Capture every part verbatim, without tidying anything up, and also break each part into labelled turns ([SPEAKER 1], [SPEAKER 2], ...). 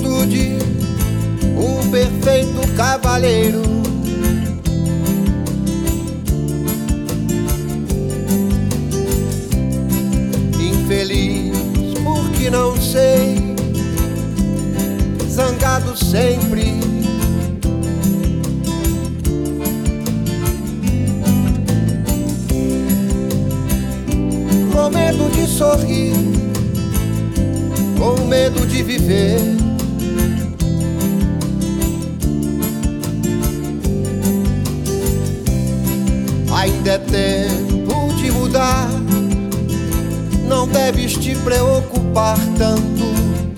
[SPEAKER 1] virtude, um perfeito cavalheiro. Infeliz porque não sei, zangado sempre, com medo de sorrir, com medo de viver. Ainda é tempo de mudar, não deves te preocupar tanto.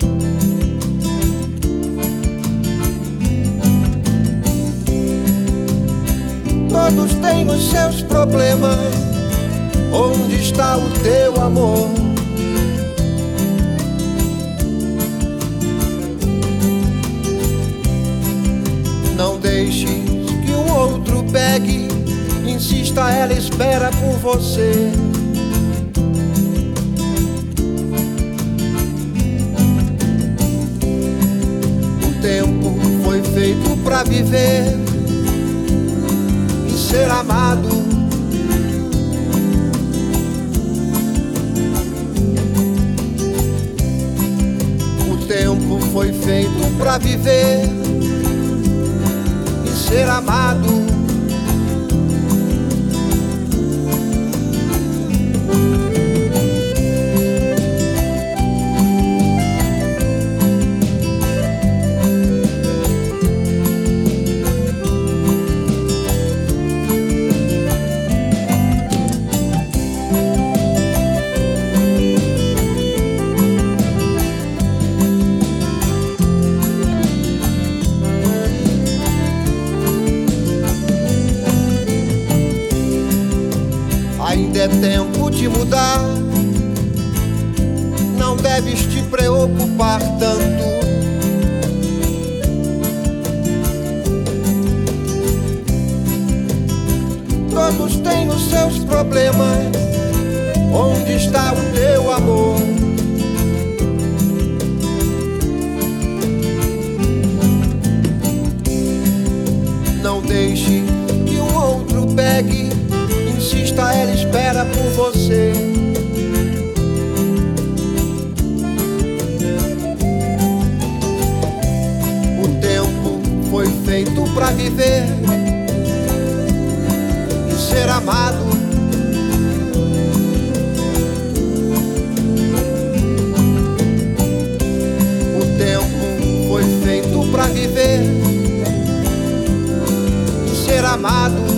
[SPEAKER 1] Todos têm os seus problemas, onde está o teu amor? Não deixes que um outro pegue, insista, ela espera por você. O tempo foi feito pra viver e ser amado. O tempo foi feito pra viver e ser amado. Ainda é tempo de mudar, não deves te preocupar tanto. Todos têm os seus problemas, onde está o teu amor? Não deixe que um outro pegue, insista, ela espera por você. O tempo foi feito pra viver e ser amado. O tempo foi feito pra viver e ser amado.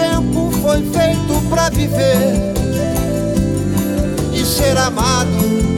[SPEAKER 1] Foi feito pra viver e ser amado.